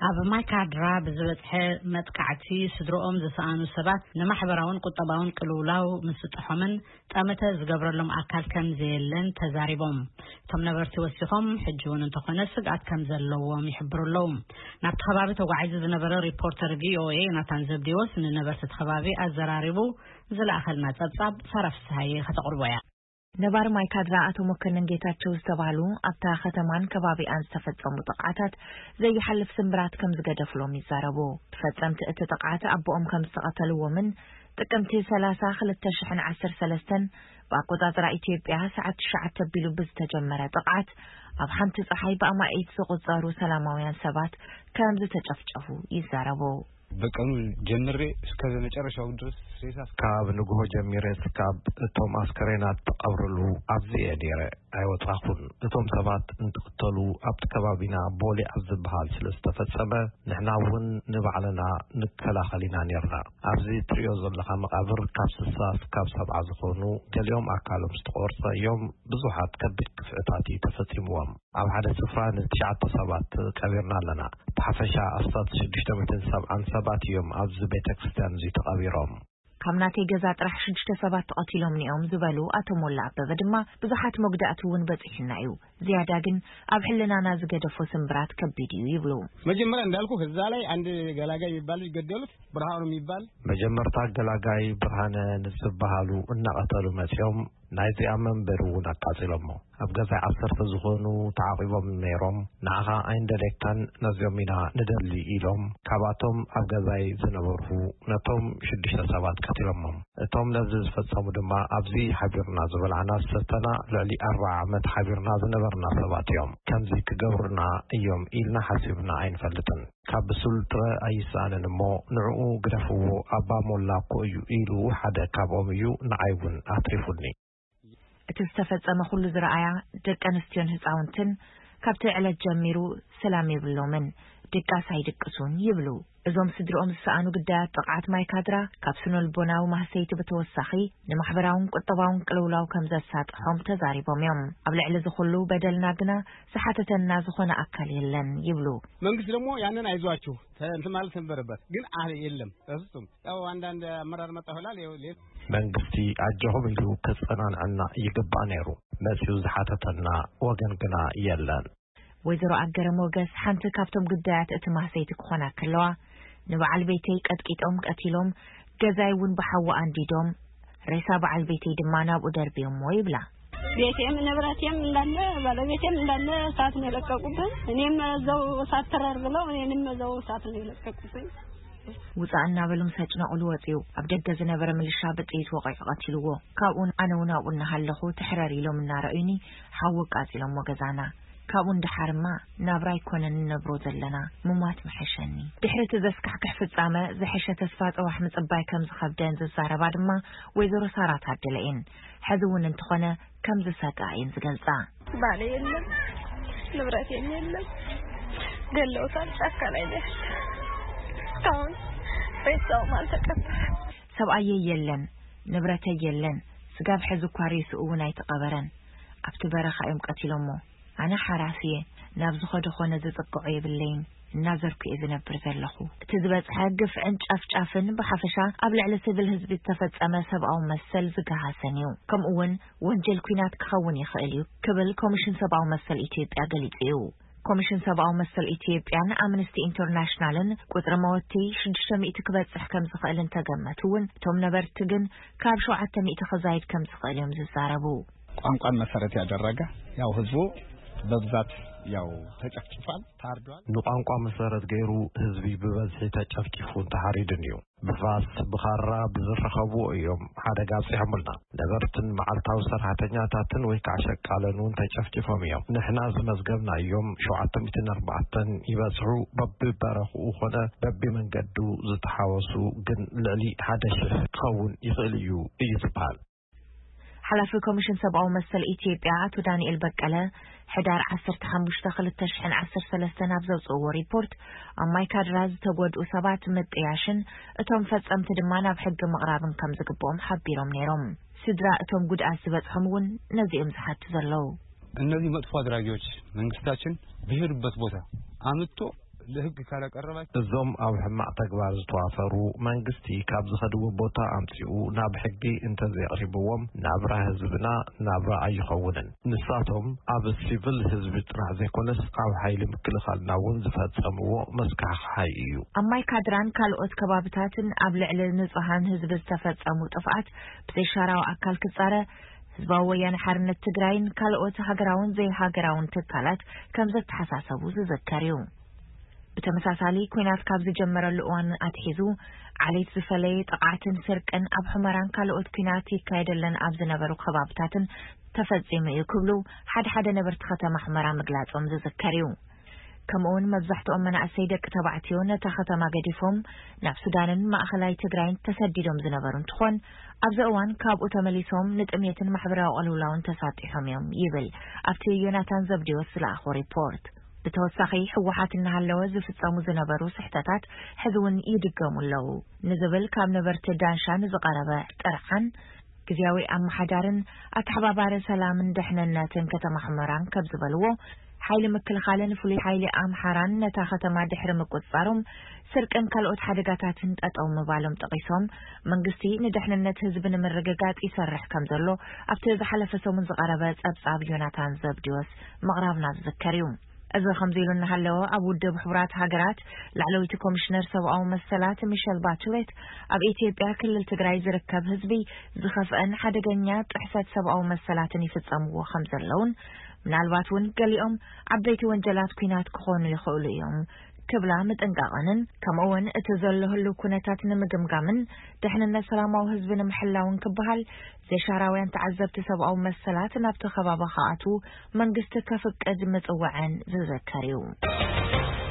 ኣብ ማይካድራ ብዝበጽሐ መጥቃዕቲ ስድሮኦም ዝሰኣኑ ሰባት ንማሕበራውን ቁጠባውን ቅልውላው ምስጥሖምን ጠመተ ዝገብረሎም ኣካል ከም ዘየለን ተዛሪቦም እቶም ነበርቲ ወሲኾም ሕጂ እውን እንተኾነ ስግኣት ከም ዘለዎም ይሕብሩለው ናብቲ ከባቢ ተጓዒዙ ዝነበረ ሪፖርተር ቪኦኤ ናታን ዘብዲዎስ ንነበርቲ ከባቢ ኣዘራሪቡ ዝለኣኸልና ጸብጻብ ሰረፍሳይ ከተቕርቦያ ነባር ማይካድራ አቶ መከነን ጌታቸው ዝተባሉ ኣብታ ከተማን ከባቢኣን ዝተፈጸሙ ጥቃታት ዘይሐልፍ ስምብራት ከም ዝገደፍሎም ይዛረቡ ተፈጸምቲ እቲ ጥቃት ኣቦኦም ከም ዝተቀተልዎምን ጥቅምቲ 30 2013 በአቆጣጠር ኢትዮጵያ ሰዓት 9 ቢሉ ዝተጀመረ ጥቃት ኣብ ሓንቲ ፀሐይ በአማኢት ዝቆጸሩ ሰላማውያን ሰባት ከም ዝተጨፍጨፉ ይዛረቡ በቀኑ ጀምሬ እስከ መጨረሻው ድረስ ሬሳ ካብ ንጉሆ ጀምሬ እስካብ እቶም አስከሬናት ተቀብረሉ ኣብዚ የዲረ አይወጣኹን እቶም ሰባት እንትቅተሉ ኣብቲ ከባቢና ቦሌ ኣብዝበሃል ስለዝተፈጸመ ንሕናውን ንባዕልና ንከላኸሊና ነርና ኣብዚ ትሪዮ ዘለኻ መቃብር ካብ 60 ካብ 70 ዝኾኑ ገሊኦም ኣካሎም ዝተቆርጸ እዮም ብዙሓት ከቢድ ክፍዕታት ተፈጺሞም ኣብ ሓደ ስፍራ ንትሽዓተ ሰባት ቀቢርና ኣለና ተሓፈሻ ኣስታት 670 ሰባት እዮም ኣብዚ ቤተክርስትያን እዚ ተቐቢሮም ካምናቴ ገዛ ጥራሕ 6 ሰባት ተቀቲሎም ኒኦም ዝበሉ አቶ ሞላ አበበ ድማ ብዙሓት መጉዳእቲ እውን በጽሕና እዩ ዝያዳ ግን ኣብ ሕልናና ዝገደፎ ስምብራት ከቢድ እዩ ይብሉ መጀመሪያ እንዳልኩ ከዛ ላይ አንድ ገላጋይ ይባል ይገደሉት ብርሃኑ ይባል መጀመርታ ገላጋይ ብርሃነ ንዝባሃሉ እናቀተሉ መጽኦም ናይዚያ መንበሩ ናቃጽሎሞ ኣብ ገዛ 10 ዝኾኑ ተዓቂቦም ነይሮም ናኻ ኣይንደለካን ነዚዮሚና ንደሊ ኢሎም ካባቶም ኣብ ገዛይ ዝነበሩ ነቶም 6 ሰባት ቀትሎሞም እቶም ነዚ ዝፈጸሙ ድማ ኣብዚ ሓቢርና ዝበልዓና ሰተና ልዕሊ 40 ዓመት ሓቢርና ዝነበርና ሰባት እዮም ከምዚ ክገብሩና እዮም ኢልና ሓሲብና ኣይንፈልጥን ካብ ብሱልጥረ ኣይሳነን እሞ ንዕኡ ግደፍዎ ኣባ ሞላ እዩ ኢሉ ሓደ ካብኦም እዩ ንዓይውን ኣትሪፉኒ እቲ ዝተፈጸመ ኩሉ ዝረኣያ ደቂ ኣንስትዮን ህፃውንትን ካብቲ ዕለት ጀሚሩ ሰላም ይብሎምን ድቃስ ኣይድቅሱን ይብሉ እዞም ስድሮኦም ዝሰኣኑ ግዳያት ጥቃት ማይካድራ ካብ ስነልቦናዊ ማህሰይቲ በተወሳኺ ንማሕበራውን ቁጠባውን ቅልውላው ከም ዘሳጥሖም ተዛሪቦም እዮም ኣብ ልዕሊ ዝኹሉ በደልና ግና ዝሓተተና ዝኾነ ኣካል የለን ይብሉ መንግስት ደግሞ ያንን አይዟችሁ እንትን ማለት ነበረበት ግን የለም እሱም ያው አንዳንድ አመራር መጣሁላል መንግስቲ አጀሆም ኢሉ ከጸናንዕና ይግባ ነይሩ መሲው ዝሓተተና ወገን ግና የለን ወይዘሮ አገረ ሞገስ ሓንቲ ካብቶም ጉዳያት እቲ ማህሰይቲ ክኾና ከለዋ ንበዓል ቤተይ ቀጥቂጦም ቀቲሎም ገዛይውን በሓዋ አንዲዶም ሬሳ በዓል ቤተይ ድማ ናብኡ ደርቢዮም ይብላ ቤቴም ንብረቴም እንዳለ ባለቤቴም እንዳለ እሳት ነው የለቀቁብኝ እኔም እዛው እሳት ተራር ብለው እኔንም እዛው እሳት ነው የለቀቁብኝ ውፃእና በሉም ሰጭናቁሉ ወፂው ኣብ ደገ ዝነበረ ምልሻ በጥይት ወቂዕ ቀትልዎ ካብኡን ኣነውና ቁና ሃለኹ ትሕረር ኢሎም እናረእዩኒ ሓወቅ ኣፂሎም ወገዛና ካብኡን ድሓርማ ናብራይ ኮነን ነብሮ ዘለና ሙማት መሐሸኒ ድሕሪት ዘስካሕክሕ ፍጻመ ዝሕሸ ተስፋ ጽባሕ ምጽባይ ከም ዝኸብደን ዝዛረባ ድማ ወይዘሮ ሳራት ኣደለይን ሕዝውን እንትኾነ ከም ዝሰቃይን ዝገልጻ ባለ የለም ንብረት የለም ገለውታል ጫካ ላይ ነሽ ታውን ሬሳው ማልተቀበረ ሰብኣየ የለን ንብረት የለን ስጋብ ሕዙ ኳሪስ እውን ኣይተቀበረን ኣብቲ በረኻ እዮም ቀቲሎሞ ኣነ ሓራስየ ናብ ዝኸደ ኾነ ዝጽቅዑ ይብለይን እናዘርኩ ዝነብር ዘለኹ እቲ ዝበጽሐ ግፍዕን ጫፍጫፍን ብሓፈሻ ኣብ ልዕሊ ሲቪል ህዝቢ ተፈጸመ ሰብኣዊ መሰል ዝገሃሰን እዩ ከምኡውን ወንጀል ኩናት ክኸውን ይኽእል እዩ ክብል ኮሚሽን ሰብኣዊ መሰል ኢትዮጵያ ገሊጹ እዩ ኮሚሽን ሰብኣዊ መሰል ኢትዮጵያን ኣምነስቲ ኢንተርናሽናልን ቁጥሪ መወቲ 600 ክበጽሕ ከም ዝኽእልን ተገመቱውን እቶም ነበርቲ ግን ካብ 700 ክዛይድ ከም ዝኽእል እዮም ዝዛረቡ ቋንቋን መሰረት ያደረገ ያው ህዝቡ በብዛት ያው ተጨፍጭፋል ታርዷል ንቋንቋ መሰረት ገይሩ ህዝቢ በበዝሒ ተጨፍጭፉን ተሓሪድን እዩ ብፋስ ብኻራ ብዝረኸቡ እዮም ሓደጋ ጽሕሙልና ነበርትን መዓልታዊ ሰራሕተኛታትን ወይ ከዓ ሸቃለኑን ተጨፍጭፎም እዮም ንሕና ዝመዝገብና እዮም 704 ይበጽሑ በብበረኽኡ ኾነ በብመንገዱ ዝተሓወሱ ግን ልዕሊ 1000 ክኸውን ይኽእል እዩ ዝብሃል حلف كوميشن سبعة ومثل إثيوبيا أتو دانيال بكالة حدار 15/2013 نابزو صور ريبورت أما يكادراز تقود أصابات متعيشن أتوم فتسمت دمانا بحق مغرابن كم زقبوهم حبيرهم نيرهم سدرا أتوم قد أسبت حمون نزي أمزحات تزلو እነዚህ መጥፎ አድራጊዎች መንግስታችን ብሄርበት ቦታ አምጥቶ ለህግ ካላቀረባች እዞም ኣብ ሕማቅ ተግባር ዝተዋፈሩ መንግስቲ ካብ ዝኸድዎ ቦታ ኣምፂኡ ናብ ሕጊ እንተዘይቕሪብዎም ናብራ ህዝብና ናብራ ኣይኸውንን ንሳቶም ኣብ ሲቪል ህዝቢ ጥራሕ ዘይኮነስ ኣብ ሓይሊ ምክልኻልና እውን ዝፈጸምዎ መስካሕካይ እዩ ኣማይ ካድራን ካልኦት ከባቢታትን ኣብ ልዕሊ ንጹሃን ህዝቢ ዝተፈጸሙ ጥፍኣት ብዘይሻራዊ ኣካል ክጻረ ህዝባዊ ወያነ ሓርነት ትግራይን ካልኦት ሃገራውን ዘይሃገራውን ትካላት ከም ዘተሓሳሰቡ ዝዝከር እዩ بتمساسالي كوينات كاب زجمرلو እዋን ኣትሒዙ ዓሌት ዝፈለየ ጥቃዕትን ስርቅን ኣብ ሕመራን ካልኦት ኩናት ይካየደለን ኣብ ዝነበሩ ከባቢታትን ተፈጺሙ እዩ ክብሉ ሓደ ነበርቲ ከተማ ሕመራ ምግላጾም ዝዝከር እዩ ከምኡውን መብዛሕትኦም መናእሰይ ደቂ ተባዕትዮ ነታ ከተማ ገዲፎም ናብ ሱዳንን ማእኸላይ ትግራይን ተሰዲዶም ዝነበሩ እንትኾን ኣብዚ እዋን ካብኡ ተመሊሶም ንጥሜትን ማሕበራዊ ቅልውላውን ተሳቲሖም እዮም ይብል ኣብቲ ዮናታን ዘብዲዎስ ዝለኣኾ ሪፖርት بتوسخي حوحات النهالوة زفتامو زنبرو سحتاتات حذون يدقامو اللو نزبل كام نبرت دانشان زقاربا ترحان كزياوي أم حدارن أتحبابار سلامن دحنناتن كتما حمران كبزبلوو حيل مكل خالن فلي حيل أم حران نتاخت ما دحر مكوثارم سركن كالوت حدقاتاتن أتأو مبالم تقيسهم منقستي ندحننات هزبن من رقاقات يسرح كمزلو أفتز حلفسو من زقاربات أبصاب يوناتان زبديوس مغرابنا تذكريون أزا خمزيلو نهالو أبو الدب حبرات هاقرات لعلوية كومشنر سوء مسلات ميشيل باتشلت أب إثيوبيا كل التقراي زركب هزبي زخف أن حدقنيات إحساد سوء مسلات نفتسامو خمزلون من الباتون قاليهم عبيتي وانجلات كينات كخون يخوليهم كبلا متنقاقنن كمون اتزله اللو كونتات نمقمقامن دحننا سلامة وهزبنا محلاون كبهال زي شعراوين تعذبت سبعة ومسلات نابت خبابا خاعتو من قست كفك أدمت أوعان زذكريو